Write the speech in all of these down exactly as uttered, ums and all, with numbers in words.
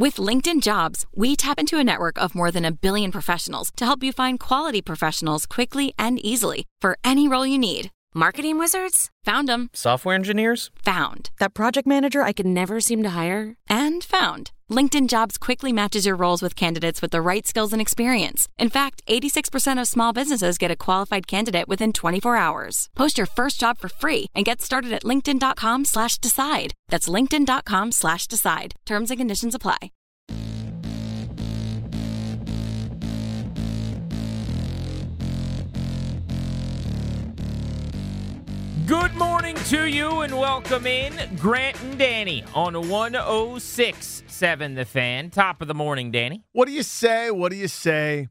With LinkedIn Jobs, we tap into a network of more than a billion professionals to help you find quality professionals quickly and easily for any role you need. Marketing wizards? Found them. Software engineers? Found. That project manager I could never seem to hire? And found. LinkedIn Jobs quickly matches your roles with candidates with the right skills and experience. In fact, eighty-six percent of small businesses get a qualified candidate within twenty-four hours. Post your first job for free and get started at linkedin.com slash decide. That's linkedin.com slash decide. Terms and conditions apply. Good morning to you and welcome in Grant and Danny on one oh six point seven The Fan. Top of the morning, Danny. What do you say? What do you say,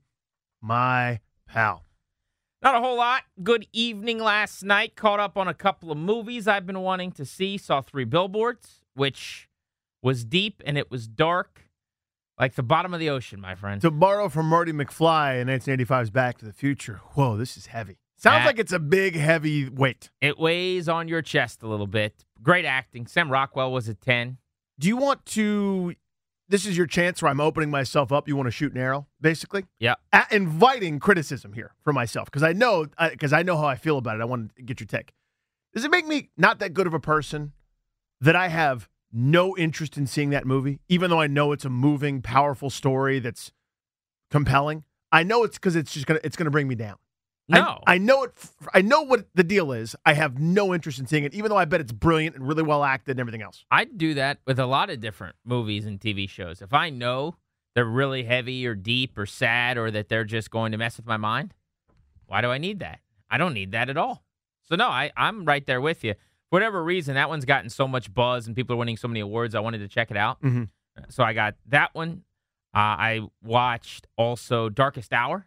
my pal? Not a whole lot. Good evening last night. Caught up on a couple of movies I've been wanting to see. Saw Three Billboards, which was deep and it was dark. Like the bottom of the ocean, my friend. To borrow from Marty McFly in nineteen eighty-five's Back to the Future. Whoa, this is heavy. Sounds That- like it's a big, heavy weight. It weighs on your chest a little bit. Great acting. Sam Rockwell was a ten. Do you want to, this is your chance where I'm opening myself up. You want to shoot an arrow, basically? Yeah. A- inviting criticism here for myself, because I know, because I know how I feel about it. I want to get your take. Does it make me not that good of a person that I have no interest in seeing that movie, even though I know it's a moving, powerful story that's compelling? I know it's because it's just gonna it's gonna bring me down. No. I, I know it. I know what the deal is. I have no interest in seeing it, even though I bet it's brilliant and really well acted and everything else. I'd do that with a lot of different movies and T V shows. If I know they're really heavy or deep or sad or that they're just going to mess with my mind, why do I need that? I don't need that at all. So, no, I, I'm right there with you. For whatever reason, that one's gotten so much buzz and people are winning so many awards, I wanted to check it out. Mm-hmm. So I got that one. Uh, I watched also Darkest Hour,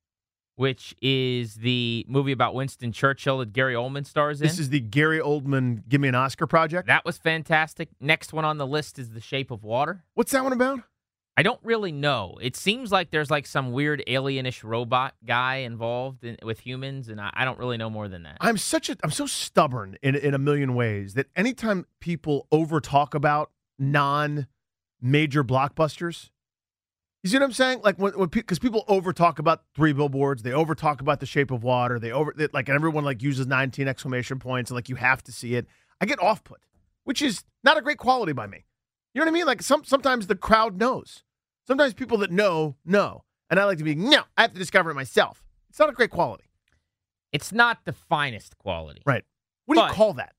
which is the movie about Winston Churchill that Gary Oldman stars in. This is the Gary Oldman Give Me an Oscar project. That was fantastic. Next one on the list is The Shape of Water. What's that one about? I don't really know. It seems like there's like some weird alienish robot guy involved in, with humans, and I, I don't really know more than that. I'm such a I'm so stubborn in in a million ways that anytime people over talk about non major blockbusters, you see what I'm saying? Like when when because pe- people over talk about Three Billboards, they over talk about The Shape of Water, they over they, like everyone like uses nineteen exclamation points and like you have to see it. I get off put, which is not a great quality by me. You know what I mean? Like some sometimes the crowd knows. Sometimes people that know, know. And I like to be, no, I have to discover it myself. It's not a great quality. It's not the finest quality. Right. What do But- you call that?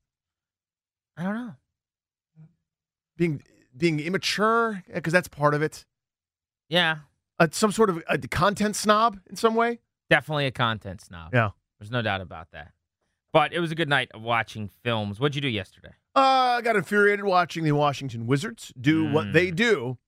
I don't know. Being being immature? Because that's part of it. Yeah, Uh, some sort of a content snob in some way? definitely a content snob. Yeah. There's no doubt about that. But it was a good night of watching films. What'd you do yesterday? Uh, I got infuriated watching the Washington Wizards do Mm. what they do,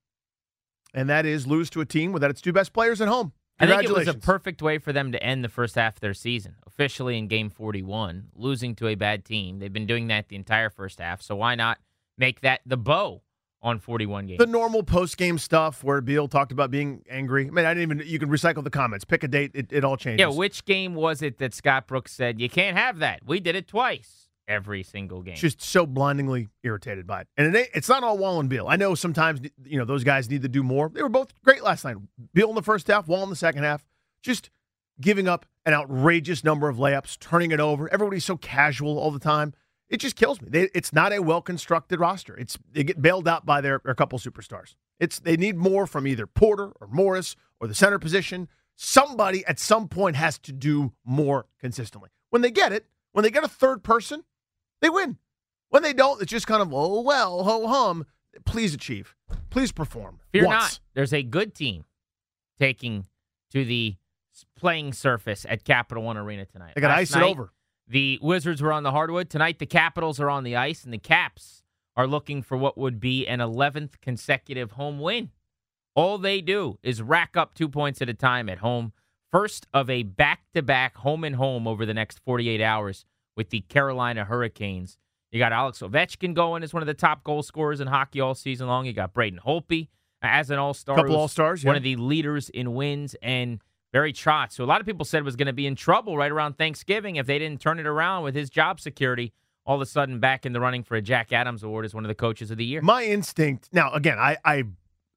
and that is lose to a team without its two best players at home. I think it was a Congratulations. perfect way for them to end the first half of their season, officially in Game forty-one, losing to a bad team. They've been doing that the entire first half, so why not make that the bow on forty-one games? The normal post-game stuff where Beal talked about being angry. I mean, I didn't even, you can recycle the comments. Pick a date, it, it all changes. Yeah, which game was it that Scott Brooks said, you can't have that? We did it twice every single game. Just so blindingly irritated by it. And it ain't, it's not all Wall and Beal. I know sometimes, you know, those guys need to do more. They were both great last night. Beal in the first half, Wall in the second half. Just giving up an outrageous number of layups, turning it over. Everybody's so casual all the time. It just kills me. They, it's not a well-constructed roster. It's They get bailed out by their, their couple superstars. It's They need more from either Porter or Morris or the center position. Somebody at some point has to do more consistently. When they get it, when they get a third person, they win. When they don't, it's just kind of, oh, well, ho-hum. Please achieve. Please perform. Fear Once. not. There's a good team taking to the playing surface at Capital One Arena tonight. They got to Last ice it night, over. The Wizards were on the hardwood. Tonight, the Capitals are on the ice, and the Caps are looking for what would be an eleventh consecutive home win. All they do is rack up two points at a time at home. First of a back-to-back home and home over the next forty-eight hours with the Carolina Hurricanes. You got Alex Ovechkin going as one of the top goal scorers in hockey all season long. You got Braden Holtby as an all-star. Couple who's all-stars, One yeah. of the leaders in wins, and Barry Trotz, who a lot of people said was going to be in trouble right around Thanksgiving if they didn't turn it around with his job security, all of a sudden back in the running for a Jack Adams Award as one of the coaches of the year. My instinct, now, again, I, I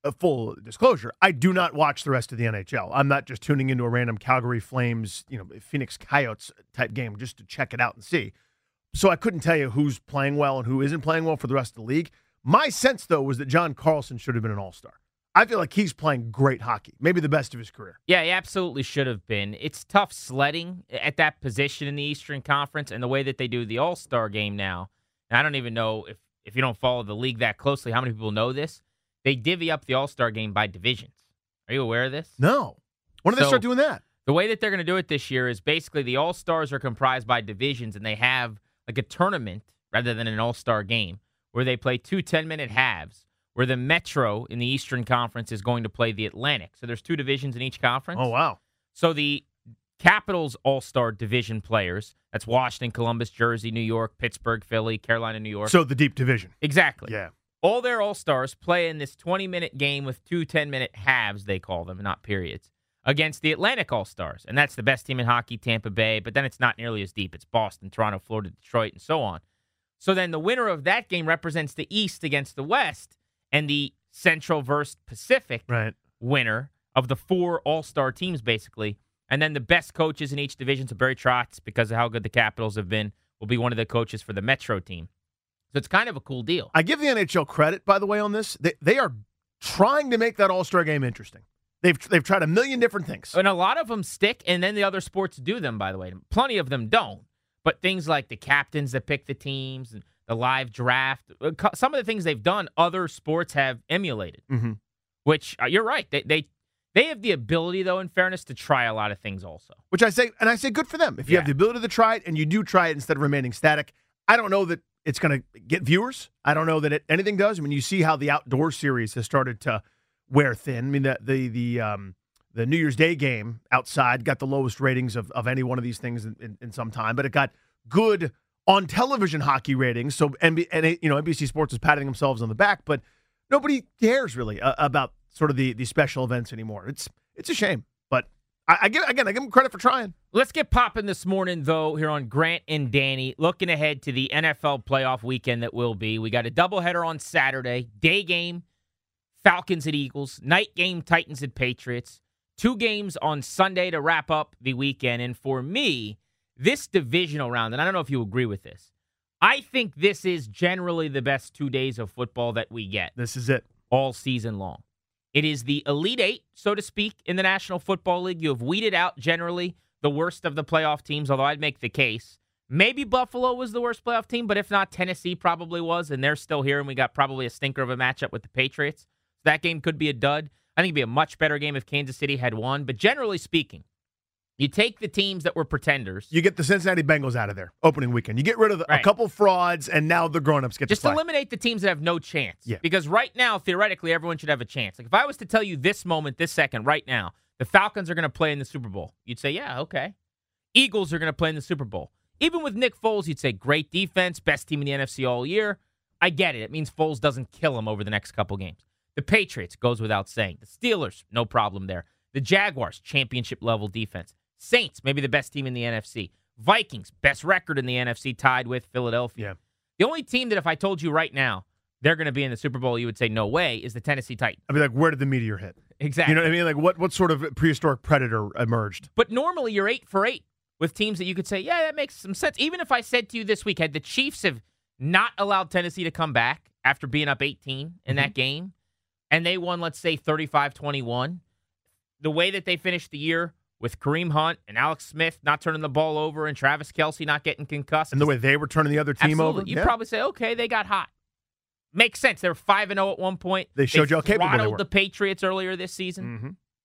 a full disclosure, I do not watch the rest of the N H L. I'm not just tuning into a random Calgary Flames, you know, Phoenix Coyotes type game just to check it out and see. So I couldn't tell you who's playing well and who isn't playing well for the rest of the league. My sense, though, was that John Carlson should have been an all-star. I feel like he's playing great hockey, maybe the best of his career. Yeah, he absolutely should have been. It's tough sledding at that position in the Eastern Conference, and the way that they do the All-Star game now. And I don't even know if, if you don't follow the league that closely, how many people know this? They divvy up the All-Star game by divisions. Are you aware of this? No. When did So, they start doing that? The way that they're going to do it this year is basically the All-Stars are comprised by divisions, and they have like a tournament rather than an All-Star game where they play two ten-minute halves, where the Metro in the Eastern Conference is going to play the Atlantic. So there's two divisions in each conference. Oh, wow. So the Capitals All-Star division players, that's Washington, Columbus, Jersey, New York, Pittsburgh, Philly, Carolina, New York. So the deep division. Exactly. Yeah. All their All-Stars play in this twenty-minute game with two ten-minute halves, they call them, not periods, against the Atlantic All-Stars. And that's the best team in hockey, Tampa Bay, but then it's not nearly as deep. It's Boston, Toronto, Florida, Detroit, and so on. So then the winner of that game represents the East against the West, and the Central versus Pacific right. winner of the four All-Star teams, basically. And then the best coaches in each division, so Barry Trotz, because of how good the Capitals have been, will be one of the coaches for the Metro team. So it's kind of a cool deal. I give the N H L credit, by the way, on this. They, they are trying to make that All-Star game interesting. They've they've tried a million different things. And a lot of them stick, and then the other sports do them, by the way. Plenty of them don't. But things like the captains that pick the teams and the live draft, some of the things they've done, other sports have emulated. Mm-hmm. Which, uh, you're right. They, they they have the ability, though, in fairness, to try a lot of things also. Which I say, and I say good for them. If you Yeah. have the ability to try it and you do try it instead of remaining static, I don't know that it's going to get viewers. I don't know that it, anything does. I mean, you see how the outdoor series has started to wear thin. I mean, the the the um, the New Year's Day game outside got the lowest ratings of, of any one of these things in, in, in some time, but it got good on television hockey ratings. So N B, and you know, N B C Sports is patting themselves on the back, but nobody cares really uh, about sort of the the special events anymore. It's it's a shame, but I, I give again I give them credit for trying. Let's get popping this morning, though, here on Grant and Danny, looking ahead to the N F L playoff weekend that will be. We got a doubleheader on Saturday, day game, Falcons at Eagles, night game, Titans at Patriots, two games on Sunday to wrap up the weekend. And for me, this divisional round, and I don't know if you agree with this, I think this is generally the best two days of football that we get This is it. all season long. It is the Elite Eight, so to speak, in the National Football League. You have weeded out generally the worst of the playoff teams, although I'd make the case. Maybe Buffalo was the worst playoff team, but if not, Tennessee probably was, and they're still here, and we got probably a stinker of a matchup with the Patriots. That game could be a dud. I think it'd be a much better game if Kansas City had won, but generally speaking, you take the teams that were pretenders. You get the Cincinnati Bengals out of there opening weekend. You get rid of the, Right. a couple frauds, and now the grown-ups get Just to play. eliminate the teams that have no chance. Yeah. Because right now, theoretically, everyone should have a chance. Like if I was to tell you this moment, this second, right now, the Falcons are going to play in the Super Bowl, you'd say, yeah, okay. Eagles are going to play in the Super Bowl. Even with Nick Foles, you'd say, great defense, best team in the N F C all year. I get it. It means Foles doesn't kill him over the next couple games. The Patriots, goes without saying. The Steelers, no problem there. The Jaguars, championship-level defense. Saints, maybe the best team in the N F C. Vikings, best record in the N F C, tied with Philadelphia. Yeah. The only team that if I told you right now they're going to be in the Super Bowl, you would say no way, is the Tennessee Titans. I mean, like, where did the meteor hit? Exactly. You know what I mean? Like, what, what sort of prehistoric predator emerged? But normally you're eight for eight with teams that you could say, yeah, that makes some sense. Even if I said to you this week, had the Chiefs have not allowed Tennessee to come back after being up eighteen in Mm-hmm. that game, and they won, let's say, thirty-five twenty-one, the way that they finished the year with Kareem Hunt and Alex Smith not turning the ball over and Travis Kelce not getting concussed. And the way they were turning the other team Absolutely. over? You'd Yeah. probably say, okay, they got hot. Makes sense. They were five and oh at one point. They showed you how capable they throttled were. the Patriots earlier this season. Mm-hmm.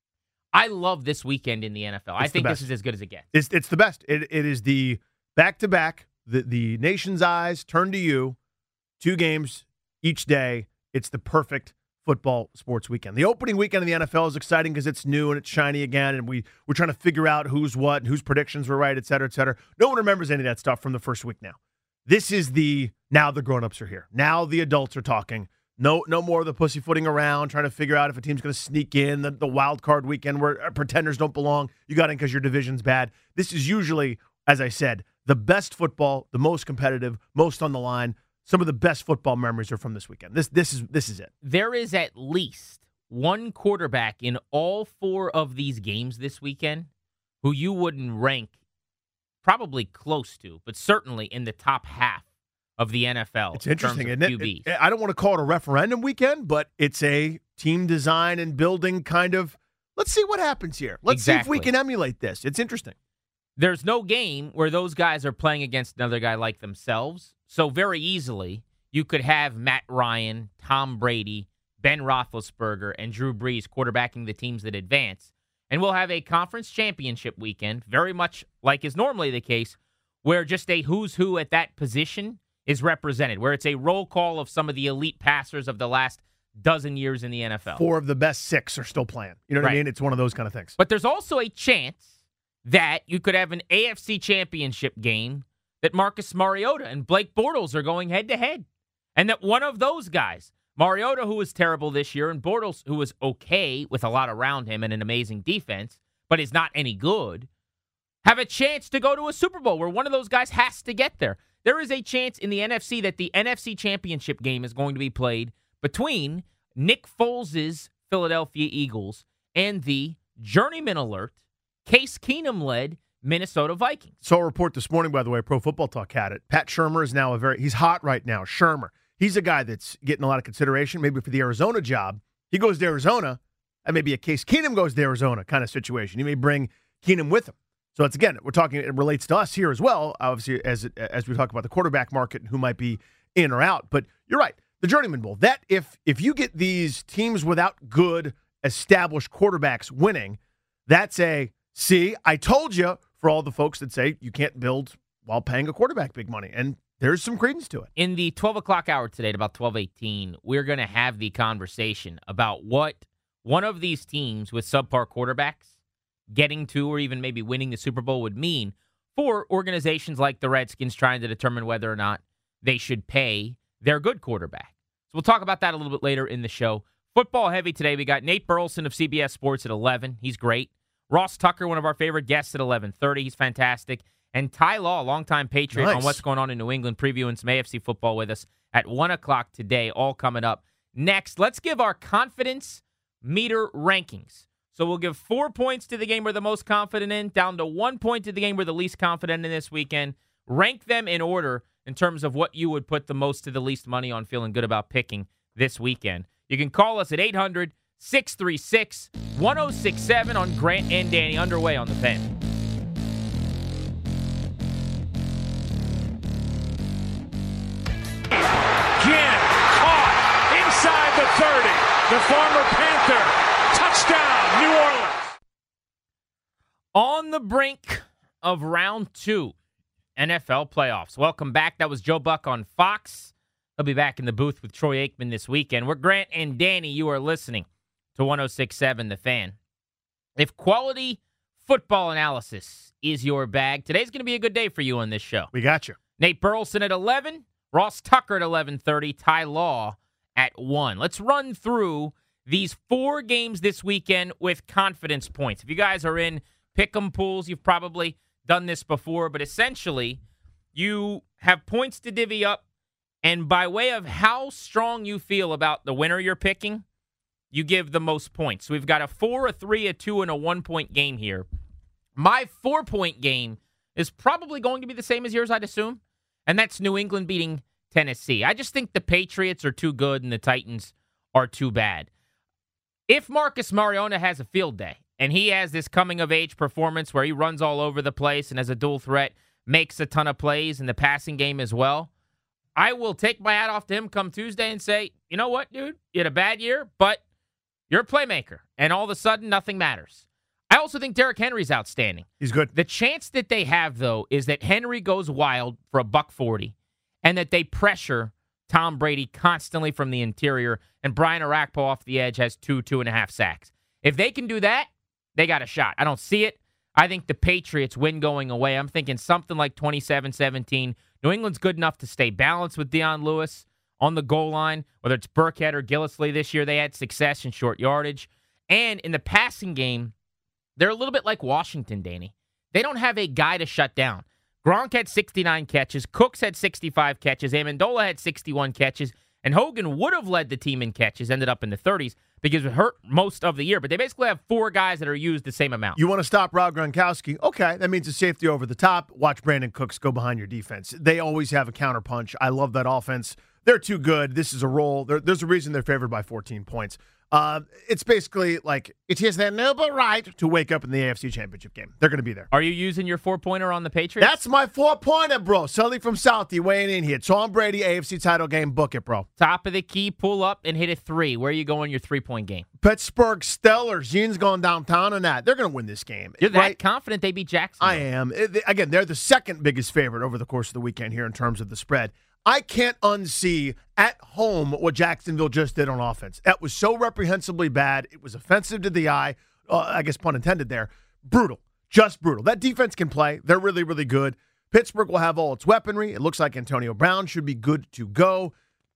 I love this weekend in the N F L. I It's the think this best. is as good as it gets. It's, it's the best. It, it is the back-to-back, the, the nation's eyes turn to you, two games each day. It's the perfect football sports weekend. The opening weekend of the N F L is exciting because it's new and it's shiny again, and we, we're trying to figure out who's what and whose predictions were right, et cetera, et cetera. No one remembers any of that stuff from the first week now. This is the, now the grown-ups are here. Now the adults are talking. No no more of the pussyfooting around, trying to figure out if a team's going to sneak in, the, the wild card weekend where uh, pretenders don't belong. You got in because your division's bad. This is usually, as I said, the best football, the most competitive, most on the line. Some of the best football memories are from this weekend. This this is this is it. There is at least one quarterback in all four of these games this weekend who you wouldn't rank probably close to, but certainly in the top half of the N F L. It's interesting, in terms isn't of it? Q Bs. it? I don't want to call it a referendum weekend, but it's a team design and building kind of, let's see what happens here. Let's Exactly. see if we can emulate this. It's interesting. There's no game where those guys are playing against another guy like themselves. So very easily, you could have Matt Ryan, Tom Brady, Ben Roethlisberger, and Drew Brees quarterbacking the teams that advance. And we'll have a conference championship weekend, very much like is normally the case, where just a who's who at that position is represented, where it's a roll call of some of the elite passers of the last dozen years in the N F L. Four of the best six are still playing. You know what Right. I mean? It's one of those kind of things. But there's also a chance that you could have an A F C championship game that Marcus Mariota and Blake Bortles are going head-to-head. And that one of those guys, Mariota, who was terrible this year, and Bortles, who was okay with a lot around him and an amazing defense, but is not any good, have a chance to go to a Super Bowl where one of those guys has to get there. There is a chance in the N F C that the N F C championship game is going to be played between Nick Foles' Philadelphia Eagles and the journeyman alert, Case Keenum-led Minnesota Vikings. Saw a report this morning, by the way, Pro Football Talk had it. Pat Shurmur is now a very, he's hot right now, Shurmur. He's a guy that's getting a lot of consideration, maybe for the Arizona job. He goes to Arizona, and maybe a Case Keenum goes to Arizona kind of situation. He may bring Keenum with him. So it's, again, we're talking, it relates to us here as well, obviously, as as we talk about the quarterback market and who might be in or out. But you're right, the Journeyman Bowl, that if if you get these teams without good, established quarterbacks winning, that's a, see, I told you, for all the folks that say you can't build while paying a quarterback big money. And there's some credence to it. In the twelve o'clock hour today, at about twelve eighteen, we're going to have the conversation about what one of these teams with subpar quarterbacks getting to or even maybe winning the Super Bowl would mean for organizations like the Redskins trying to determine whether or not they should pay their good quarterback. So we'll talk about that a little bit later in the show. Football heavy today. We got Nate Burleson of C B S Sports at eleven. He's great. Ross Tucker, one of our favorite guests, at eleven thirty. He's fantastic. And Ty Law, longtime Patriot, Nice. on what's going on in New England, previewing some A F C football with us at one o'clock today, all coming up. Next, let's give our confidence meter rankings. So we'll give four points to the game we're the most confident in, down to one point to the game we're the least confident in this weekend. Rank them in order in terms of what you would put the most to the least money on feeling good about picking this weekend. You can call us at eight hundred, six three six, one oh six seven on Grant and Danny, underway on the Fan. Again, caught inside the thirty. The former Panther, touchdown, New Orleans. On the brink of round two, N F L playoffs. Welcome back. That was Joe Buck on Fox. He'll be back in the booth with Troy Aikman this weekend. We're Grant and Danny. You are listening to one oh six point seven The Fan. If quality football analysis is your bag, today's going to be a good day for you on this show. We got you. Nate Burleson at eleven, Ross Tucker at eleven thirty, Ty Law at one. Let's run through these four games this weekend with confidence points. If you guys are in pick'em pools, you've probably done this before, but essentially you have points to divvy up, and by way of how strong you feel about the winner you're picking, you give the most points. So we've got a four, a three, a two, and a one-point game here. My four-point game is probably going to be the same as yours, I'd assume, and that's New England beating Tennessee. I just think the Patriots are too good and the Titans are too bad. If Marcus Mariota has a field day and he has this coming-of-age performance where he runs all over the place and as a dual threat makes a ton of plays in the passing game as well, I will take my hat off to him come Tuesday and say, you know what, dude? You had a bad year, but you're a playmaker, and all of a sudden, nothing matters. I also think Derrick Henry's outstanding. He's good. The chance that they have, though, is that Henry goes wild for a buck forty, and that they pressure Tom Brady constantly from the interior, and Brian Orakpo off the edge has two, two and a half sacks. If they can do that, they got a shot. I don't see it. I think the Patriots win going away. I'm thinking something like twenty-seven seventeen. New England's good enough to stay balanced with Deion Lewis on the goal line, whether it's Burkhead or Gillislee this year. They had success in short yardage. And in the passing game, they're a little bit like Washington, Danny. They don't have a guy to shut down. Gronk had sixty-nine catches. Cooks had sixty-five catches. Amendola had sixty-one catches. And Hogan would have led the team in catches, ended up in the thirties. because it hurt most of the year. But they basically have four guys that are used the same amount. You want to stop Rob Gronkowski? Okay, that means a safety over the top. Watch Brandon Cooks go behind your defense. They always have a counterpunch. I love that offense. They're too good. This is a roll. They're, there's a reason they're favored by fourteen points. Uh, it's basically like it is their noble right to wake up in the A F C Championship game. They're going to be there. Are you using your four-pointer on the Patriots? That's my four-pointer, bro. Sully from Southie weighing in here. Tom Brady, A F C title game. Book it, bro. Top of the key, pull up and hit a three. Where are you going your three-point game? Pittsburgh Steelers. Gene's going downtown on that. They're going to win this game. You're that right? confident they beat Jacksonville? I am. It- Again, they're the second biggest favorite over the course of the weekend here in terms of the spread. I can't unsee at home what Jacksonville just did on offense. That was so reprehensibly bad. It was offensive to the eye. Uh, I guess pun intended there. Brutal. Just brutal. That defense can play. They're really, really good. Pittsburgh will have all its weaponry. It looks like Antonio Brown should be good to go.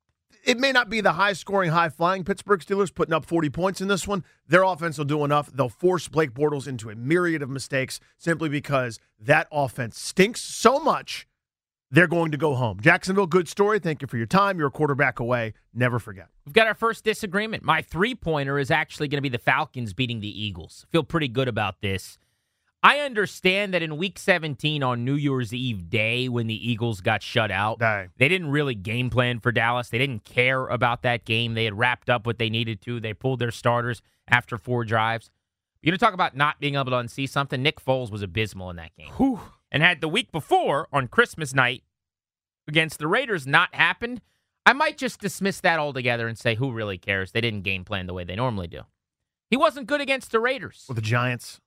It may not be the high-scoring, high-flying Pittsburgh Steelers putting up forty points in this one. Their offense will do enough. They'll force Blake Bortles into a myriad of mistakes simply because that offense stinks so much. They're going to go home. Jacksonville, good story. Thank you for your time. You're a quarterback away. Never forget. We've got our first disagreement. My three-pointer is actually going to be the Falcons beating the Eagles. Feel pretty good about this. I understand that in Week seventeen on New Year's Eve day when the Eagles got shut out, Dang. they didn't really game plan for Dallas. They didn't care about that game. They had wrapped up what they needed to. They pulled their starters after four drives. You're going to talk about not being able to unsee something? Nick Foles was abysmal in that game. Whew. And had the week before, on Christmas night, against the Raiders not happened, I might just dismiss that altogether and say, who really cares? They didn't game plan the way they normally do. He wasn't good against the Raiders. With the Giants.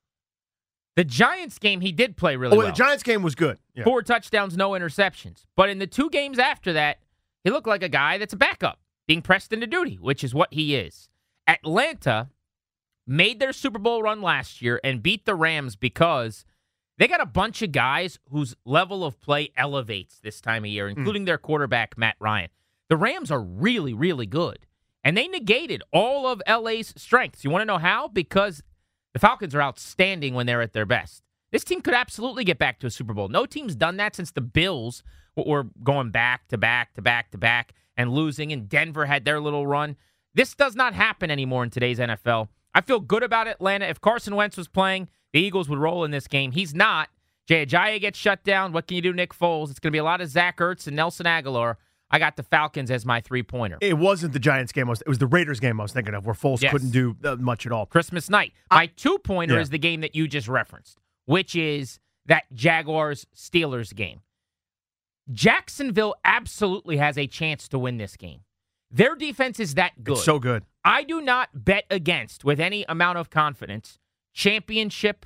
The Giants game, he did play really Oh, well. the Giants game was good. Yeah. Four touchdowns, no interceptions. But in the two games after that, he looked like a guy that's a backup, being pressed into duty, which is what he is. Atlanta made their Super Bowl run last year and beat the Rams because they got a bunch of guys whose level of play elevates this time of year, including mm. their quarterback, Matt Ryan. The Rams are really, really good. And they negated all of L A's strengths. You want to know how? Because the Falcons are outstanding when they're at their best. This team could absolutely get back to a Super Bowl. No team's done that since the Bills were going back to back to back to back and losing, and Denver had their little run. This does not happen anymore in today's N F L. I feel good about Atlanta. If Carson Wentz was playing, the Eagles would roll in this game. He's not. Jay Ajayi gets shut down. What can you do, Nick Foles? It's going to be a lot of Zach Ertz and Nelson Aguilar. I got the Falcons as my three-pointer. It wasn't the Giants game. I was, it was the Raiders game I was thinking of, where Foles yes. couldn't do uh, much at all. Christmas night. My two-pointer yeah. is the game that you just referenced, which is that Jaguars-Steelers game. Jacksonville absolutely has a chance to win this game. Their defense is that good. It's so good. I do not bet against, with any amount of confidence, championship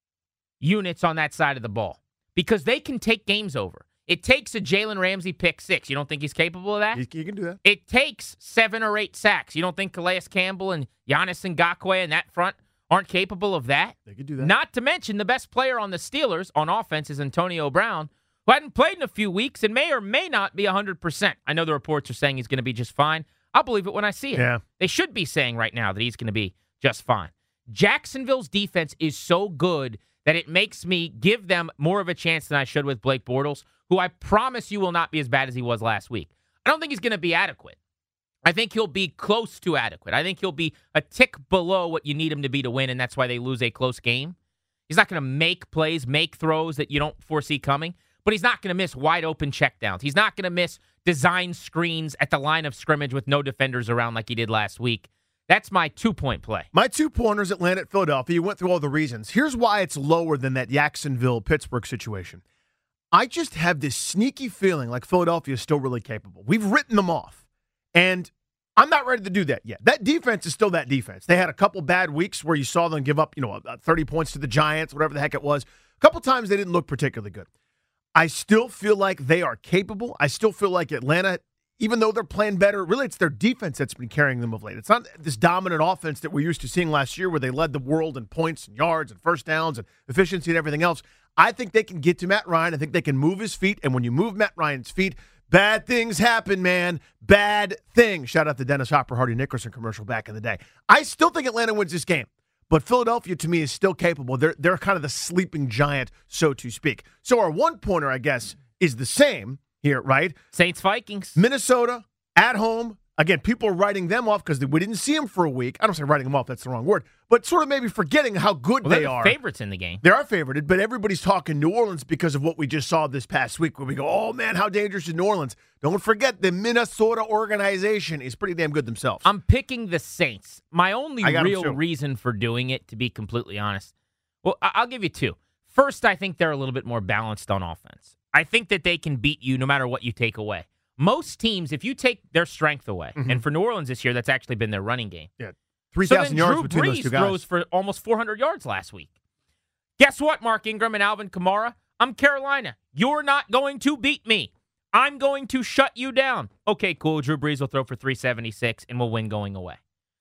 units on that side of the ball because they can take games over. It takes a Jalen Ramsey pick six. You don't think he's capable of that? You, you can do that. It takes seven or eight sacks. You don't think Calais Campbell and Giannis Ngakoue in that front aren't capable of that? They could do that. Not to mention the best player on the Steelers on offense is Antonio Brown, who hadn't played in a few weeks and may or may not be one hundred percent. I know the reports are saying he's going to be just fine. I'll believe it when I see it. Yeah. They should be saying right now that he's going to be just fine. Jacksonville's defense is so good that it makes me give them more of a chance than I should with Blake Bortles, who I promise you will not be as bad as he was last week. I don't think he's going to be adequate. I think he'll be close to adequate. I think he'll be a tick below what you need him to be to win, and that's why they lose a close game. He's not going to make plays, make throws that you don't foresee coming, but he's not going to miss wide-open checkdowns. He's not going to miss design screens at the line of scrimmage with no defenders around like he did last week. That's my two-point play. My two pointers, Atlanta at Philadelphia. You went through all the reasons. Here's why it's lower than that Jacksonville-Pittsburgh situation. I just have this sneaky feeling like Philadelphia is still really capable. We've written them off, and I'm not ready to do that yet. That defense is still that defense. They had a couple bad weeks where you saw them give up, you know, thirty points to the Giants, whatever the heck it was. A couple times they didn't look particularly good. I still feel like they are capable. I still feel like Atlanta, even though they're playing better, really it's their defense that's been carrying them of late. It's not this dominant offense that we're used to seeing last year where they led the world in points and yards and first downs and efficiency and everything else. I think they can get to Matt Ryan. I think they can move his feet. And when you move Matt Ryan's feet, bad things happen, man. Bad things. Shout out to Dennis Hopper, Hardy Nickerson commercial back in the day. I still think Atlanta wins this game. But Philadelphia, to me, is still capable. They're they're kind of the sleeping giant, so to speak. So our one-pointer, I guess, is the same here, right? Saints-Vikings. Minnesota, at home, again, people are writing them off because we didn't see them for a week. I don't say writing them off, that's the wrong word, but sort of maybe forgetting how good well, they they're the are. favorites in the game. They are favorited, but everybody's talking New Orleans because of what we just saw this past week where we go, oh, man, how dangerous is New Orleans? Don't forget the Minnesota organization is pretty damn good themselves. I'm picking the Saints. My only I got 'em real too. reason for doing it, to be completely honest, well, I- I'll give you two. First, I think they're a little bit more balanced on offense. I think that they can beat you no matter what you take away. Most teams, if you take their strength away, Mhm. and for New Orleans this year, that's actually been their running game. Yeah, So three then thousand yards Drew between those Brees two guys. throws for almost four hundred yards last week. Guess what, Mark Ingram and Alvin Kamara? I'm Carolina. You're not going to beat me. I'm going to shut you down. Okay, cool. Drew Brees will throw for three seventy-six and we'll win going away.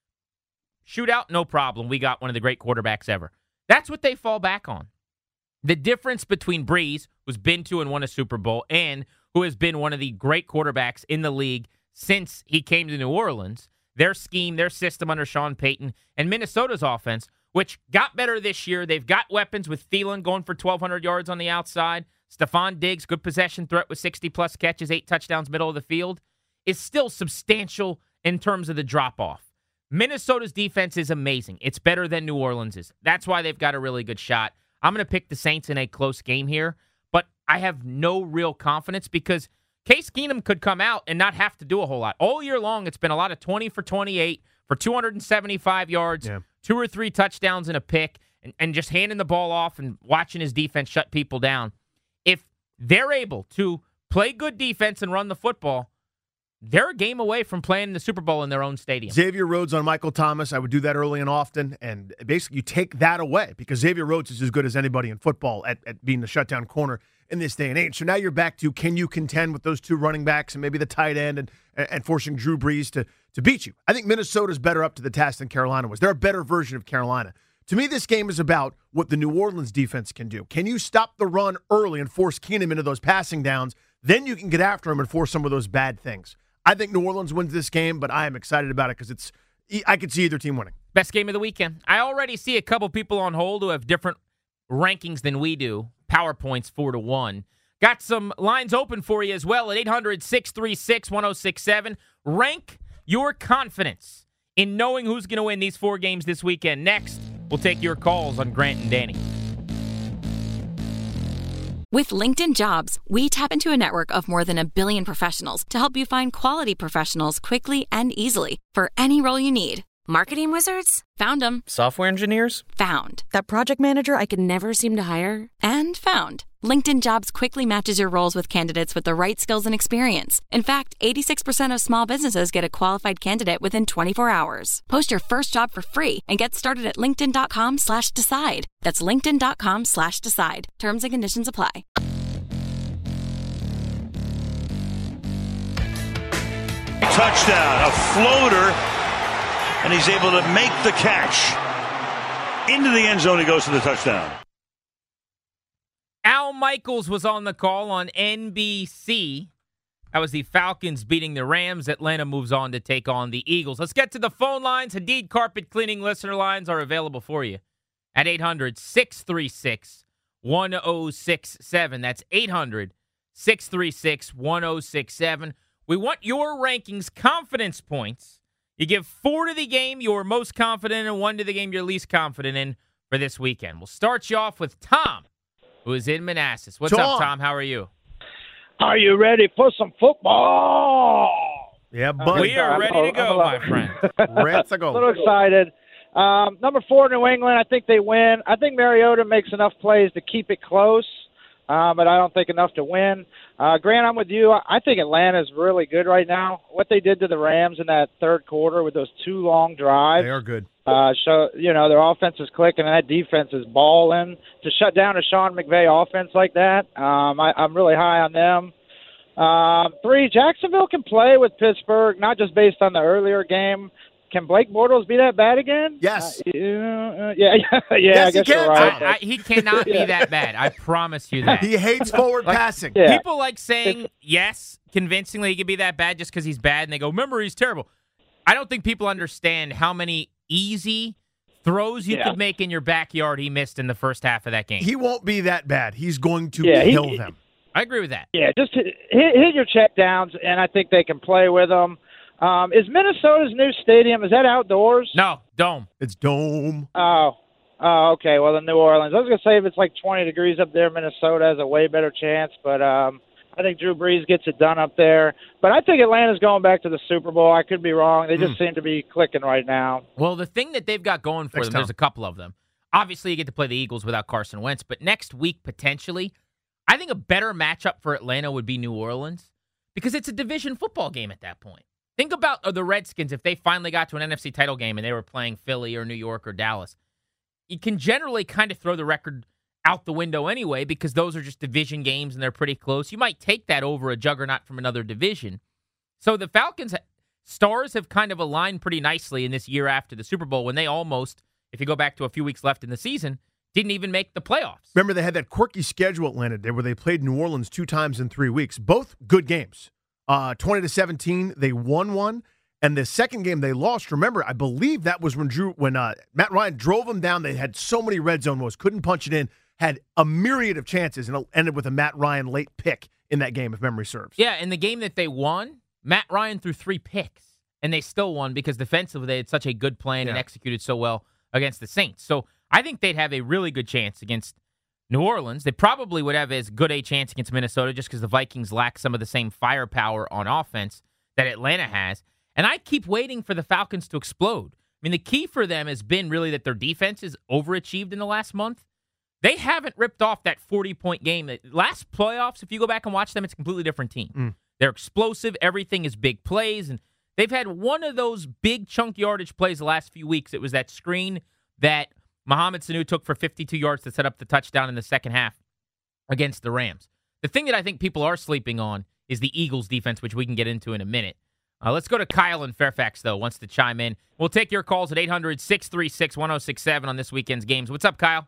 Shootout, no problem. We got one of the great quarterbacks ever. That's what they fall back on. The difference between Brees, who's been to and won a Super Bowl, and who has been one of the great quarterbacks in the league since he came to New Orleans, their scheme, their system under Sean Payton, and Minnesota's offense, which got better this year. They've got weapons with Thielen going for twelve hundred yards on the outside. Stephon Diggs, good possession threat with sixty-plus catches, eight touchdowns, middle of the field, is still substantial in terms of the drop-off. Minnesota's defense is amazing. It's better than New Orleans's. That's why they've got a really good shot. I'm going to pick the Saints in a close game here, but I have no real confidence because Case Keenum could come out and not have to do a whole lot. All year long, it's been a lot of twenty for twenty-eight for two hundred seventy-five yards, Yeah. two or three touchdowns and a pick, and, and just handing the ball off and watching his defense shut people down. If they're able to play good defense and run the football, they're a game away from playing in the Super Bowl in their own stadium. Xavier Rhodes on Michael Thomas. I would do that early and often, and basically you take that away because Xavier Rhodes is as good as anybody in football at, at being the shutdown corner in this day and age. So now you're back to, can you contend with those two running backs and maybe the tight end and, and forcing Drew Brees to, to beat you? I think Minnesota's better up to the task than Carolina was. They're a better version of Carolina. To me, this game is about what the New Orleans defense can do. Can you stop the run early and force Keenum into those passing downs? Then you can get after him and force some of those bad things. I think New Orleans wins this game, but I am excited about it because it's. I could see either team winning. Best game of the weekend. I already see a couple people on hold who have different rankings than we do. PowerPoints four to one. Got some lines open for you as well at eight hundred, six three six, one oh six seven. Rank your confidence in knowing who's going to win these four games this weekend. Next, we'll take your calls on Grant and Danny. With LinkedIn Jobs, we tap into a network of more than a billion professionals to help you find quality professionals quickly and easily for any role you need. Marketing wizards? Found them. Software engineers? Found. That project manager I could never seem to hire? And found. LinkedIn Jobs quickly matches your roles with candidates with the right skills and experience. In fact, eighty-six percent of small businesses get a qualified candidate within twenty-four hours. Post your first job for free and get started at linkedin.com slash decide. That's linkedin.com slash decide. Terms and conditions apply. Touchdown, a floater, and he's able to make the catch. Into the end zone he goes to the touchdown. Al Michaels was on the call on N B C. That was the Falcons beating the Rams. Atlanta moves on to take on the Eagles. Let's get to the phone lines. Hadid Carpet Cleaning listener lines are available for you at eight hundred, six three six, one oh six seven. That's eight hundred, six three six, one oh six seven. We want your rankings, confidence points. You give four to the game you're most confident in, one to the game you're least confident in for this weekend. We'll start you off with Tom, who is in Manassas. What's Tom. up, Tom? How are you? Are you ready for some football? Yeah, buddy. We are ready to go, my friend. Reds are A little going. excited. Um, number four, New England. I think they win. I think Mariota makes enough plays to keep it close, uh, but I don't think enough to win. Uh, Grant, I'm with you. I think Atlanta's really good right now. What they did to the Rams in that third quarter with those two long drives. They are good. Uh, so, you know, their offense is clicking, and that defense is balling. To shut down a Sean McVay offense like that, um, I, I'm really high on them. Um, three, Jacksonville can play with Pittsburgh, not just based on the earlier game. Can Blake Bortles be that bad again? Yes. Uh, yeah, yeah, yeah. Yes, I guess he you're can. right. I, I, he cannot be that bad. I promise you that. He hates forward Like, passing. Yeah. People like saying, yes, convincingly he could be that bad just because he's bad, and they go, remember, he's terrible. I don't think people understand how many easy throws you Yeah. could make in your backyard he missed in the first half of that game. He won't be that bad. He's going to Yeah, he- kill them. I agree with that. Yeah, just hit, hit hit your check downs, and I think they can play with them. Um, is Minnesota's new stadium, is that outdoors? No, dome. It's dome. Oh, oh, okay. Well, then New Orleans. I was going to say if it's like twenty degrees up there, Minnesota has a way better chance. But um, I think Drew Brees gets it done up there. But I think Atlanta's going back to the Super Bowl. I could be wrong. They just mm. seem to be clicking right now. Well, the thing that they've got going for Thanks, them, Tom. there's a couple of them. Obviously, you get to play the Eagles without Carson Wentz. But next week, potentially, I think a better matchup for Atlanta would be New Orleans because it's a division football game at that point. Think about the Redskins if they finally got to an N F C title game and they were playing Philly or New York or Dallas. You can generally kind of throw the record out the window anyway because those are just division games and they're pretty close. You might take that over a juggernaut from another division. So the Falcons' stars have kind of aligned pretty nicely in this year after the Super Bowl when they almost, if you go back to a few weeks left in the season, didn't even make the playoffs. Remember, they had that quirky schedule Atlanta did where they played New Orleans two times in three weeks. Both good games. Uh, twenty to seventeen, they won one. And the second game they lost, remember, I believe that was when Drew, when uh, Matt Ryan drove them down. They had so many red zone woes, couldn't punch it in, had a myriad of chances, and it ended with a Matt Ryan late pick in that game, if memory serves. Yeah, in the game that they won, Matt Ryan threw three picks, and they still won because defensively they had such a good plan yeah. and executed so well against the Saints. So I think they'd have a really good chance against New Orleans. They probably would have as good a chance against Minnesota just because the Vikings lack some of the same firepower on offense that Atlanta has. And I keep waiting for the Falcons to explode. I mean, the key for them has been really that their defense is overachieved in the last month. They haven't ripped off that forty-point game. Last playoffs, if you go back and watch them, it's a completely different team. Mm. They're explosive. Everything is big plays. And they've had one of those big chunk yardage plays the last few weeks. It was that screen that Mohamed Sanu took for fifty-two yards to set up the touchdown in the second half against the Rams. The thing that I think people are sleeping on is the Eagles' defense, which we can get into in a minute. Uh, let's go to Kyle in Fairfax, though, wants to chime in. We'll take your calls at eight hundred, six three six, one oh six seven on this weekend's games. What's up, Kyle?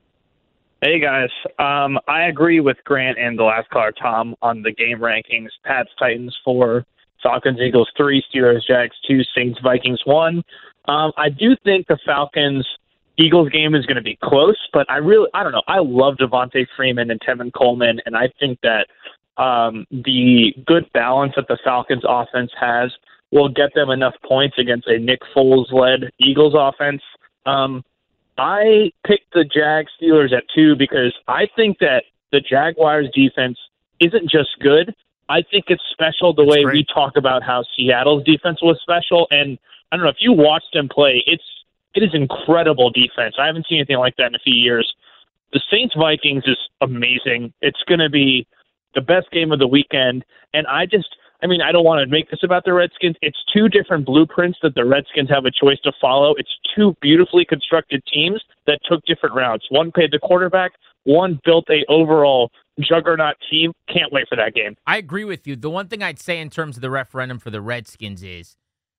Hey, guys. Um, I agree with Grant and the last caller, Tom, on the game rankings. Pats, Titans, four. Falcons, Eagles, three. Steelers, Jags, two. Saints, Vikings, one. Um, I do think the Falcons Eagles game is going to be close, but I really, I don't know. I love Devontae Freeman and Tevin Coleman, and I think that um, the good balance that the Falcons offense has will get them enough points against a Nick Foles-led Eagles offense. Um, I picked the Jag Steelers at two because I think that the Jaguars defense isn't just good. I think it's special the That's way great. we talk about how Seattle's defense was special. And I don't know, if you watched them play, it's It is incredible defense. I haven't seen anything like that in a few years. The Saints-Vikings is amazing. It's going to be the best game of the weekend. And I just, I mean, I don't want to make this about the Redskins. It's two different blueprints that the Redskins have a choice to follow. It's two beautifully constructed teams that took different routes. One paid the quarterback. One built a overall juggernaut team. Can't wait for that game. I agree with you. The one thing I'd say in terms of the referendum for the Redskins is,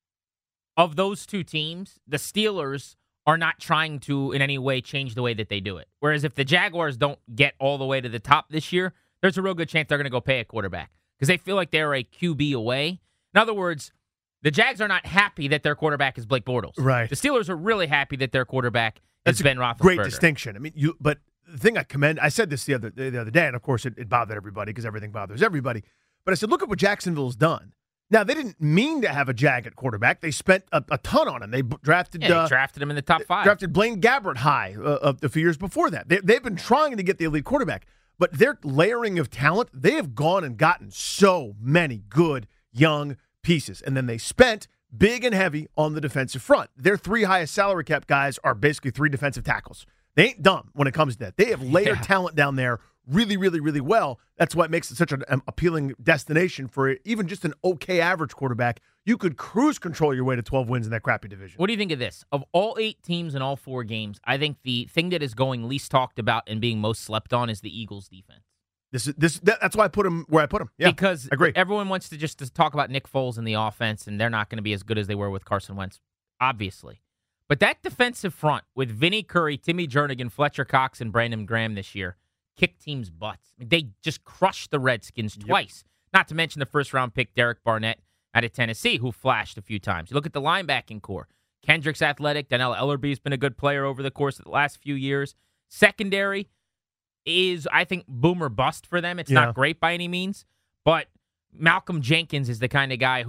of those two teams, the Steelers are not trying to in any way change the way that they do it. Whereas if the Jaguars don't get all the way to the top this year, there's a real good chance they're going to go pay a quarterback because they feel like they're a Q B away. In other words, the Jags are not happy that their quarterback is Blake Bortles. Right. The Steelers are really happy that their quarterback That's is Ben Roethlisberger. Great distinction. I mean, you. But the thing I commend, I said this the other the other day, and of course it, it bothered everybody because everything bothers everybody. But I said, look at what Jacksonville's done. Now, they didn't mean to have a Jag at quarterback. They spent a, a ton on him. They drafted yeah, they uh, drafted him in the top five. Drafted Blaine Gabbert high uh, a few years before that. They, they've been trying to get the elite quarterback, but their layering of talent, they have gone and gotten so many good young pieces. And then they spent big and heavy on the defensive front. Their three highest salary cap guys are basically three defensive tackles. They ain't dumb when it comes to that. They have layered yeah. talent down there really, really, really well. That's why it makes it such an appealing destination for even just an okay average quarterback. You could cruise control your way to twelve wins in that crappy division. What do you think of this? Of all eight teams in all four games, I think the thing that is going least talked about and being most slept on is the Eagles' defense. This is this. That, that's why I put him where I put him. Yeah, because I agree. Everyone wants to just to talk about Nick Foles and the offense, and they're not going to be as good as they were with Carson Wentz, obviously. But that defensive front with Vinny Curry, Timmy Jernigan, Fletcher Cox, and Brandon Graham this year kicked teams' butts. I mean, they just crushed the Redskins twice. Yep. Not to mention the first-round pick, Derek Barnett, out of Tennessee, who flashed a few times. You look at the linebacking core. Kendrick's athletic. Donnell Ellerby's been a good player over the course of the last few years. Secondary is, I think, boom or bust for them. It's yeah. not great by any means. But Malcolm Jenkins is the kind of guy who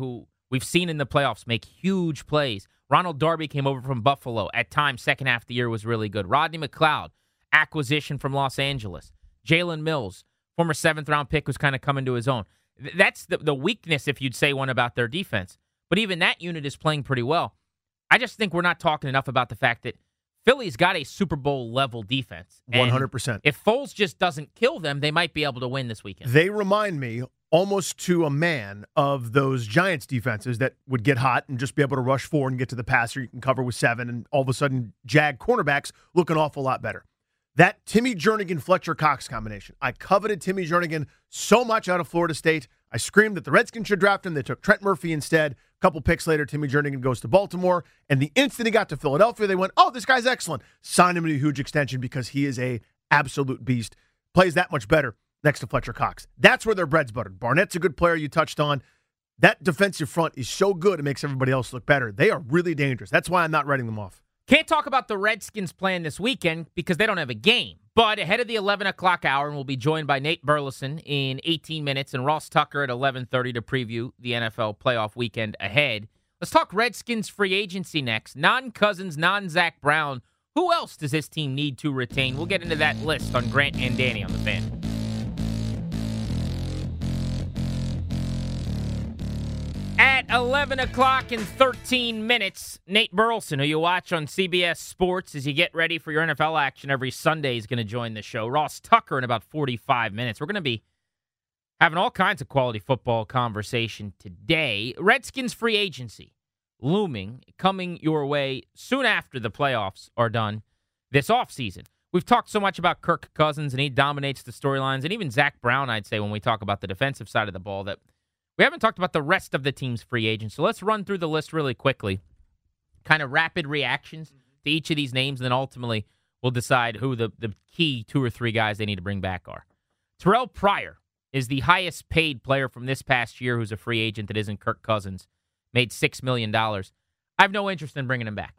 we've seen in the playoffs make huge plays. Ronald Darby came over from Buffalo. At times, second half of the year was really good. Rodney McLeod, acquisition from Los Angeles. Jalen Mills, former seventh-round pick who's kind of coming to his own. That's the, the weakness, if you'd say one, about their defense. But even that unit is playing pretty well. I just think we're not talking enough about the fact that Philly's got a Super Bowl-level defense. And one hundred percent. If Foles just doesn't kill them, they might be able to win this weekend. They remind me almost to a man of those Giants defenses that would get hot and just be able to rush forward and get to the passer. You can cover with seven, and all of a sudden, Jag cornerbacks look an awful lot better. That Timmy Jernigan-Fletcher Cox combination. I coveted Timmy Jernigan so much out of Florida State. I screamed that the Redskins should draft him. They took Trent Murphy instead. A couple picks later, Timmy Jernigan goes to Baltimore. And the instant he got to Philadelphia, they went, oh, this guy's excellent. Signed him to a huge extension because he is a absolute beast. Plays that much better next to Fletcher Cox. That's where their bread's buttered. Barnett's a good player you touched on. That defensive front is so good it makes everybody else look better. They are really dangerous. That's why I'm not writing them off. Can't talk about the Redskins playing this weekend because they don't have a game. But ahead of the eleven o'clock hour, and we'll be joined by Nate Burleson in eighteen minutes and Ross Tucker at eleven thirty to preview the N F L playoff weekend ahead. Let's talk Redskins free agency next. Non-Cousins, non-Zach Brown. Who else does this team need to retain? We'll get into that list on Grant and Danny on the Fan. At eleven o'clock and thirteen minutes, Nate Burleson, who you watch on C B S Sports as you get ready for your N F L action every Sunday, is going to join the show. Ross Tucker in about forty-five minutes. We're going to be having all kinds of quality football conversation today. Redskins free agency looming, coming your way soon after the playoffs are done this offseason. We've talked so much about Kirk Cousins, and he dominates the storylines, and even Zach Brown, I'd say, when we talk about the defensive side of the ball, that we haven't talked about the rest of the team's free agents. So let's run through the list really quickly. Kind of rapid reactions to each of these names, and then ultimately we'll decide who the, the key two or three guys they need to bring back are. Terrell Pryor is the highest paid player from this past year who's a free agent that isn't Kirk Cousins. Made six million dollars. I have no interest in bringing him back.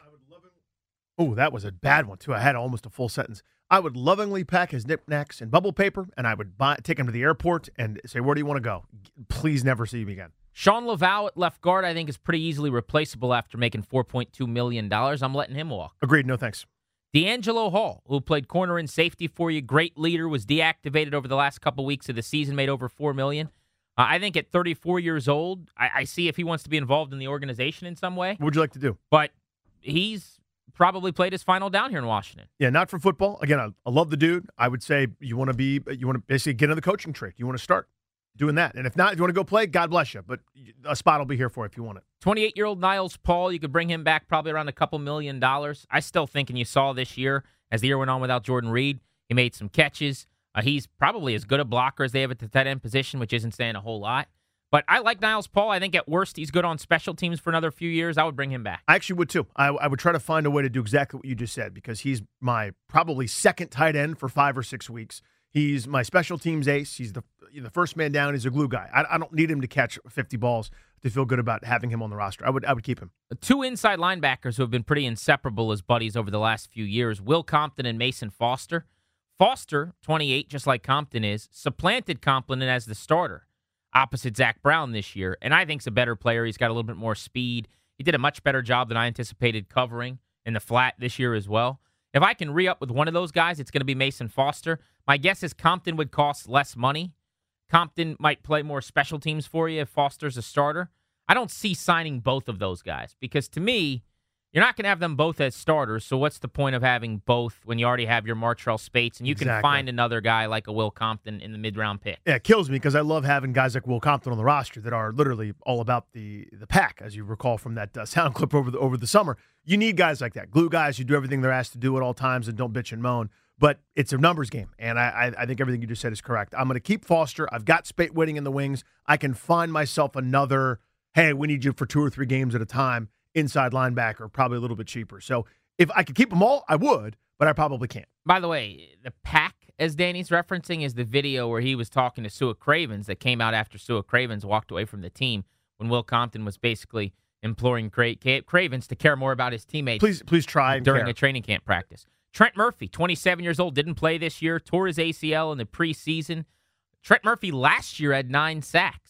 Oh, that was a bad one, too. I had almost a full sentence. I would lovingly pack his knickknacks in bubble paper, and I would buy, take him to the airport and say, where do you want to go? Please never see him again. Sean Laval at left guard, I think, is pretty easily replaceable after making four point two million dollars. I'm letting him walk. Agreed. No thanks. D'Angelo Hall, who played corner and safety for you, great leader, was deactivated over the last couple weeks of the season, made over four million dollars. Uh, I think at thirty-four years old, I, I see if he wants to be involved in the organization in some way. What would you like to do? But he's probably played his final down here in Washington. Yeah, not for football. Again, I, I love the dude. I would say you want to be, you want to basically get into the coaching trade. You want to start doing that. And if not, if you want to go play, God bless you. But a spot will be here for you if you want it. twenty-eight-year-old Niles Paul, you could bring him back probably around a couple million dollars. I still think, and you saw this year, as the year went on without Jordan Reed, he made some catches. Uh, he's probably as good a blocker as they have at the tight end position, which isn't saying a whole lot. But I like Niles Paul. I think at worst he's good on special teams for another few years. I would bring him back. I actually would too. I, I would try to find a way to do exactly what you just said because he's my probably second tight end for five or six weeks. He's my special teams ace. He's the the first man down. He's a glue guy. I, I don't need him to catch fifty balls to feel good about having him on the roster. I would I would keep him. Two inside linebackers who have been pretty inseparable as buddies over the last few years, Will Compton and Mason Foster. Foster, twenty-eight, just like Compton is, supplanted Compton as the starter opposite Zach Brown this year, and I think he's a better player. He's got a little bit more speed. He did a much better job than I anticipated covering in the flat this year as well. If I can re-up with one of those guys, it's going to be Mason Foster. My guess is Compton would cost less money. Compton might play more special teams for you if Foster's a starter. I don't see signing both of those guys because, to me, you're not going to have them both as starters, so what's the point of having both when you already have your Martrell Spates and you Exactly. can find another guy like a Will Compton in the mid-round pick? Yeah, it kills me because I love having guys like Will Compton on the roster that are literally all about the the pack, as you recall from that uh, sound clip over the over the summer. You need guys like that, glue guys who do everything they're asked to do at all times and don't bitch and moan. But it's a numbers game, and I, I, I think everything you just said is correct. I'm going to keep Foster. I've got Spate waiting in the wings. I can find myself another, hey, we need you for two or three games at a time, inside linebacker, probably a little bit cheaper. So if I could keep them all, I would, but I probably can't. By the way, the pack, as Danny's referencing, is the video where he was talking to Sua Cravens that came out after Sua Cravens walked away from the team when Will Compton was basically imploring Cra- Cravens to care more about his teammates. Please, please try and during care. a training camp practice. Trent Murphy, twenty-seven years old, didn't play this year, tore his A C L in the preseason. Trent Murphy last year had nine sacks.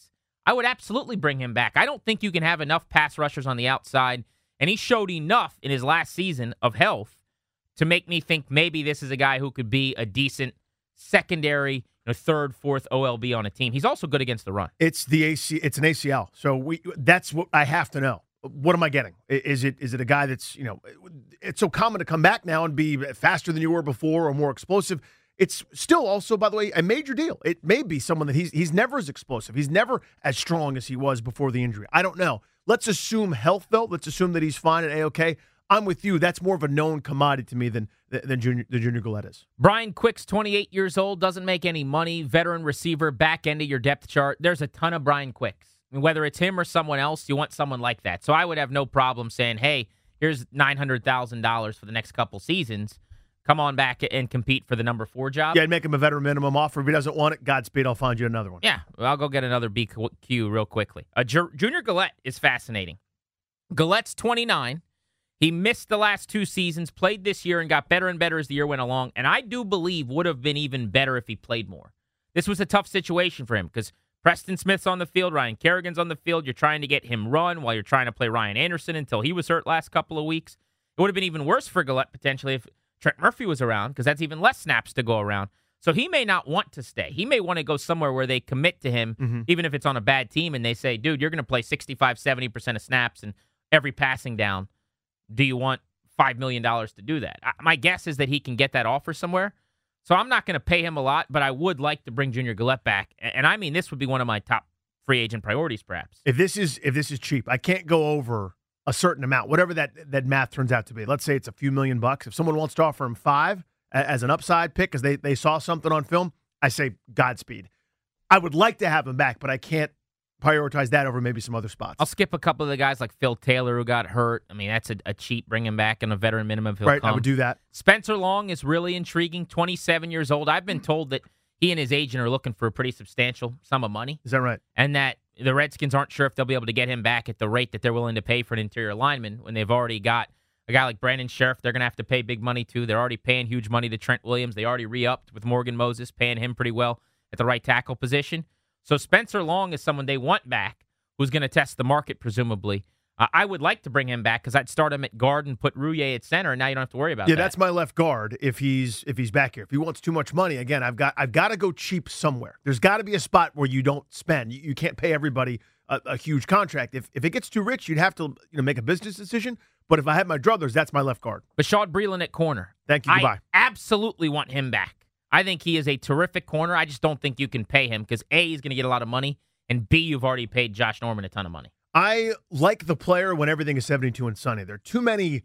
I would absolutely bring him back. I don't think you can have enough pass rushers on the outside, and he showed enough in his last season of health to make me think maybe this is a guy who could be a decent secondary, you know, third, fourth O L B on a team. He's also good against the run. It's the A C. It's an A C L. So we. That's what I have to know. What am I getting? Is it is it a guy that's, you know, it's so common to come back now and be faster than you were before or more explosive. It's still also, by the way, a major deal. It may be someone that he's he's never as explosive. He's never as strong as he was before the injury. I don't know. Let's assume health, though. Let's assume that he's fine and A-okay. I'm with you. That's more of a known commodity to me than than Junior, the Junior Gillette is. Brian Quick's twenty-eight years old, doesn't make any money, veteran receiver, back end of your depth chart. There's a ton of Brian Quicks. I mean, whether it's him or someone else, you want someone like that. So I would have no problem saying, hey, here's nine hundred thousand dollars for the next couple seasons. Come on back and compete for the number four job. Yeah, I'd make him a veteran minimum offer. If he doesn't want it, Godspeed, I'll find you another one. Yeah, well, I'll go get another B Q real quickly. Uh, Ju- Junior Gillette is fascinating. Gillette's twenty-nine. He missed the last two seasons, played this year, and got better and better as the year went along, and I do believe would have been even better if he played more. This was a tough situation for him because Preston Smith's on the field, Ryan Kerrigan's on the field. You're trying to get him run while you're trying to play Ryan Anderson until he was hurt last couple of weeks. It would have been even worse for Gillette potentially if Trent Murphy was around because that's even less snaps to go around. So he may not want to stay. He may want to go somewhere where they commit to him, mm-hmm. even if it's on a bad team, and they say, dude, you're going to play sixty-five, seventy percent of snaps and every passing down. Do you want five million dollars to do that? My guess is that he can get that offer somewhere. So I'm not going to pay him a lot, but I would like to bring Junior Gillette back. And I mean, this would be one of my top free agent priorities, perhaps. If this is if this is cheap, I can't go over a certain amount, whatever that, that math turns out to be. Let's say it's a few million bucks. If someone wants to offer him five as an upside pick because they, they saw something on film, I say Godspeed. I would like to have him back, but I can't prioritize that over maybe some other spots. I'll skip a couple of the guys like Phil Taylor who got hurt. I mean, that's a, a cheap bring him back in a veteran minimum. If he'll right, come. I would do that. Spencer Long is really intriguing, twenty-seven years old. I've been told that he and his agent are looking for a pretty substantial sum of money. Is that right? And that the Redskins aren't sure if they'll be able to get him back at the rate that they're willing to pay for an interior lineman when they've already got a guy like Brandon Sheriff they're going to have to pay big money to. They're already paying huge money to Trent Williams. They already re-upped with Morgan Moses, paying him pretty well at the right tackle position. So Spencer Long is someone they want back, who's going to test the market, presumably. Uh, I would like to bring him back because I'd start him at guard and put Rouillet at center, and now you don't have to worry about yeah, that. Yeah, that's my left guard if he's if he's back here. If he wants too much money, again, I've got I've got to go cheap somewhere. There's got to be a spot where you don't spend. You, you can't pay everybody a, a huge contract. If if it gets too rich, you'd have to you know make a business decision. But if I had my druthers, that's my left guard. Bashaud Breeland at corner. Thank you. Goodbye. I absolutely want him back. I think he is a terrific corner. I just don't think you can pay him because A, he's going to get a lot of money, and B, you've already paid Josh Norman a ton of money. I like the player when everything is seventy-two and sunny. There are too many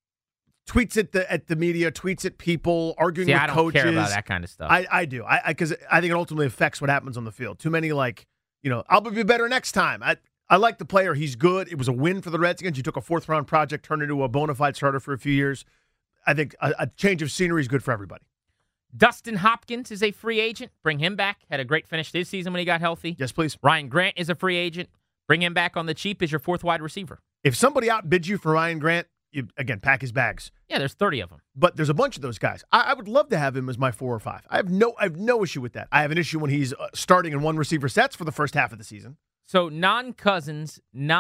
tweets at the at the media, tweets at people, arguing See, with I don't coaches. care about that kind of stuff. I, I do. I because I, I think it ultimately affects what happens on the field. Too many like, you know, I'll be better next time. I I like the player. He's good. It was a win for the Redskins. You took a fourth round project, turned into a bona fide starter for a few years. I think a, a change of scenery is good for everybody. Dustin Hopkins is a free agent. Bring him back. Had a great finish this season when he got healthy. Yes, please. Ryan Grant is a free agent. Bring him back on the cheap as your fourth wide receiver. If somebody outbids you for Ryan Grant, you, again, pack his bags. Yeah, there's thirty of them. But there's a bunch of those guys. I, I would love to have him as my four or five. I have no I have no issue with that. I have an issue when he's uh, starting in one receiver sets for the first half of the season. So non-Cousins,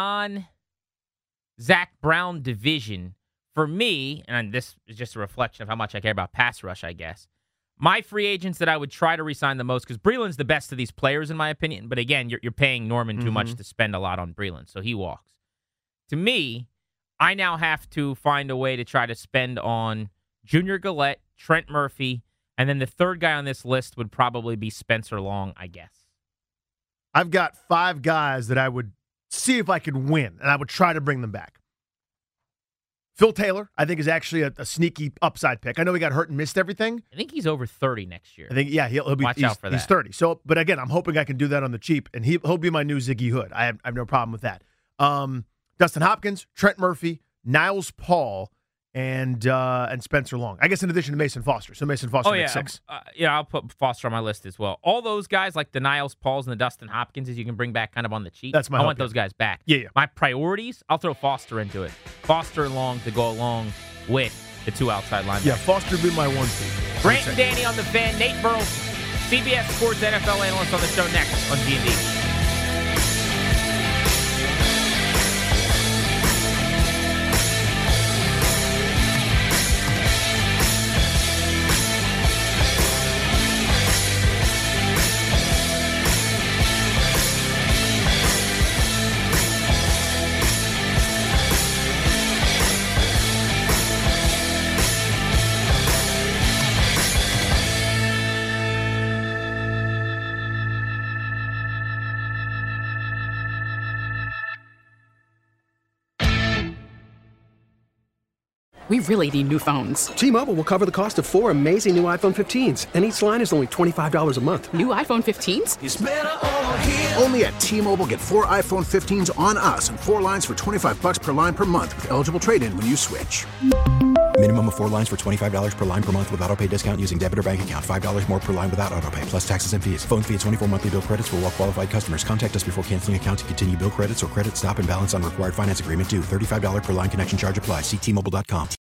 non-Zach Brown division, for me, and this is just a reflection of how much I care about pass rush, I guess, my free agents that I would try to re-sign the most, because Breeland's the best of these players, in my opinion. But again, you're, you're paying Norman too mm-hmm. much to spend a lot on Breeland, so he walks. To me, I now have to find a way to try to spend on Junior Gillette, Trent Murphy, and then the third guy on this list would probably be Spencer Long, I guess. I've got five guys that I would see if I could win, and I would try to bring them back. Phil Taylor, I think, is actually a, a sneaky upside pick. I know he got hurt and missed everything. I think he's over thirty next year. I think, yeah, he'll, he'll be. Watch he's, out for that. He's thirty. So, but again, I'm hoping I can do that on the cheap, and he, he'll be my new Ziggy Hood. I have, I have no problem with that. Um, Dustin Hopkins, Trent Murphy, Niles Paul, and uh, and Spencer Long. I guess in addition to Mason Foster. So Mason Foster oh, makes yeah. six. Uh, yeah, I'll put Foster on my list as well. All those guys, like the Niles Pauls and the Dustin Hopkinses, you can bring back kind of on the cheap. That's my I hope, want yeah. those guys back. Yeah, yeah. My priorities, I'll throw Foster into it. Foster and Long to go along with the two outside linebackers. Yeah, Foster would be my one seed. Grant and Danny on the Fan. Nate Burleson, C B S Sports N F L analyst on the show next on G and D. We really need new phones. T-Mobile will cover the cost of four amazing new iPhone fifteens, and each line is only twenty-five dollars a month. New iPhone fifteens? It's better over here. Only at T-Mobile, get four iPhone fifteens on us and four lines for twenty-five dollars per line per month with eligible trade-in when you switch. Minimum of four lines for twenty-five dollars per line per month with autopay discount using debit or bank account. five dollars more per line without autopay, plus taxes and fees. Phone fee at twenty-four monthly bill credits for well-qualified customers. Contact us before canceling account to continue bill credits or credit stop and balance on required finance agreement due. thirty-five dollars per line connection charge applies. See T Mobile dot com.